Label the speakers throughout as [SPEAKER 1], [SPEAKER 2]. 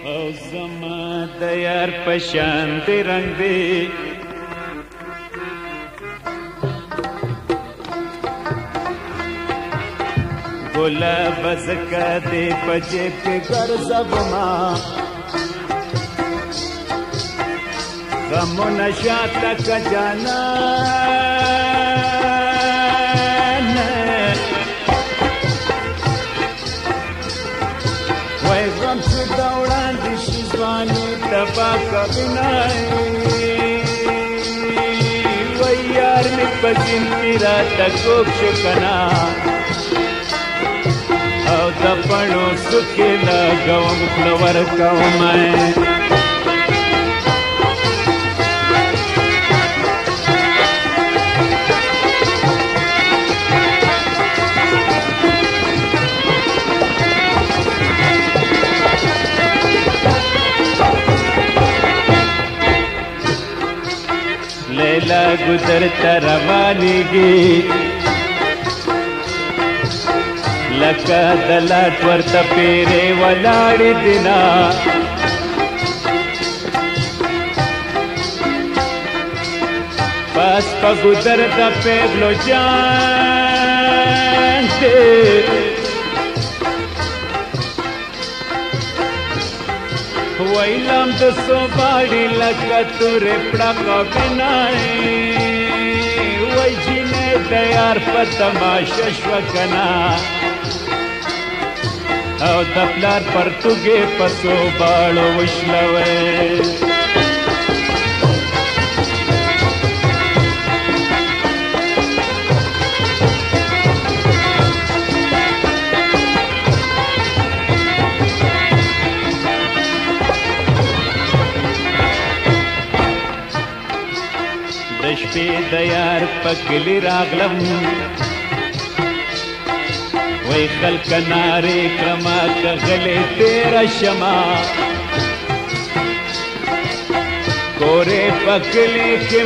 [SPEAKER 1] او زما د یار په شان دی رنگ دی ګلاب زکه دی په جیب کې ګرځوما غمونه شاته که جانان وای غم چې د وړاندې شي ځواني تباه کوینای وای یار مې په دین کې راته کوږ شو کنه او د پڼو سکې لګوم خوله ورکوم لیلا گذر تروانیږي لکه د لاټ ورته پیرې ولاړې دینا بس په ګذر د پیغلو جان دی ویلم د سوباړي لکه تورې پړکه بنای وای جینې د یار په تماشه شوه کنه او د پلار پرتوګې په سوباړو وشلوئ د شپې د یار په کلي راغلم وای خلک نارې کړمه که غلې تېره شمه کورې په کلي کې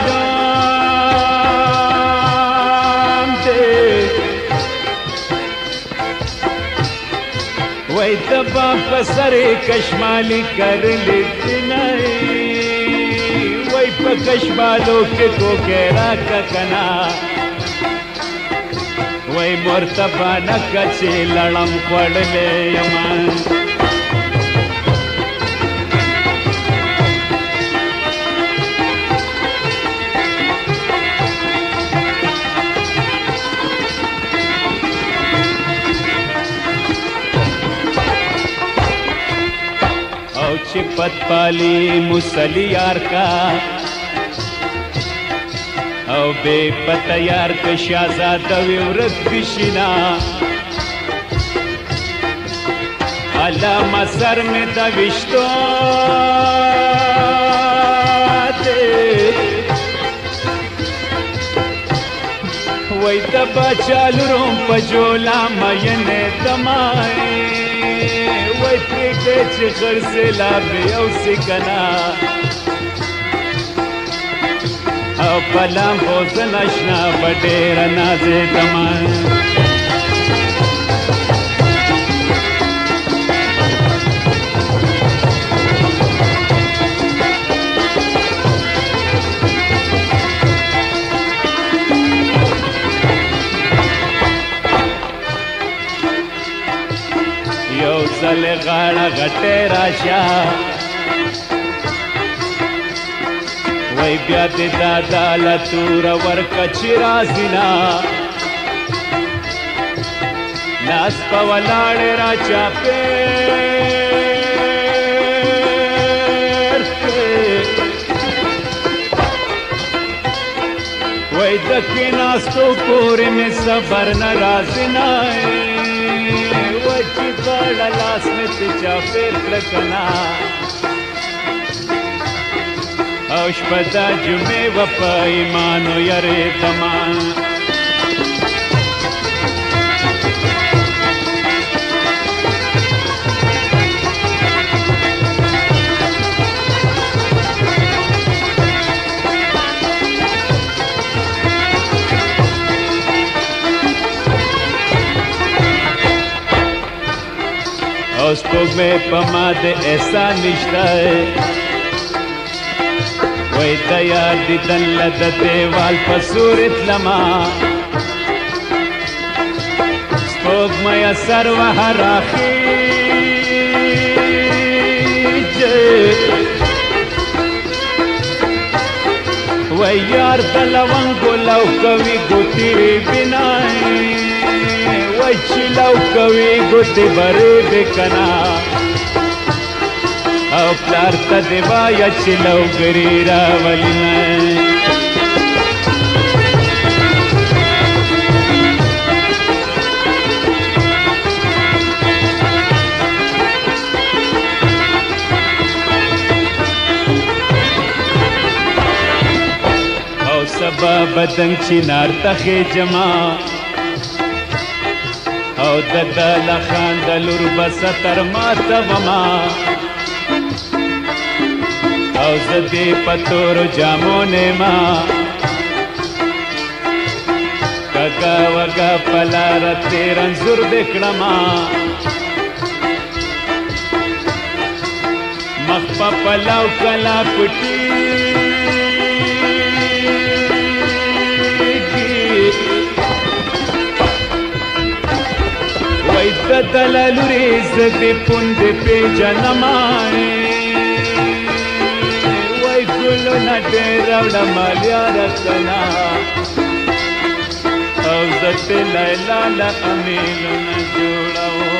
[SPEAKER 1] معلوم دی وای د با په سرې کشمالي کرلې دینۍ وای په کشمالو کې ټوکې راکړه کنه وای مرتبانه کچې لړم خوړلې یمه او چې پت پالي مسلی یار کا او بے پتہ یار که شازاده وی ورک بشینا علامه سر میں دا وشتو دے وی دا بچال روم پا جولا مین دمائی وی پریده چی غرزلا بیو سکنا او پلام بوزن اشنا بډیر نازې دمان یو ځل غاړه غټه راشه وای بیا دې دادا له توره ورکه چې رازینا لاس په ولاړې را چاپېر وای د کېناستو پورې مې صبر نه رازینا وای چې دواړه لاس مې ته چاپېر کړه کنه او شپه دا جمعې وه په ایمانو یارېدمه او سپوږمۍ په ما د احسان نشته وای د یار دیدن له د دیوال په سورې تلمه سپوږمۍ سر وهه راخیږي وای یار د لونګو لو کوي ګوتې بنای وای چې لو کوي ګوتې برېږي که نه او پلار ته دې وایه چې لوګري راولي نه سبا بدن چنار تخې جما او د لخان د لور بس تر ماته وما او زه دې په تورو جامو نیما کږه وږه په لاره تېر انځور دې کړما مخ په پلو کلا پټي دلالوري زدي پوند پیجنما وای ګلونه ډېر راوړم یاره کنا او زه لیلا له امیلونه جوړوم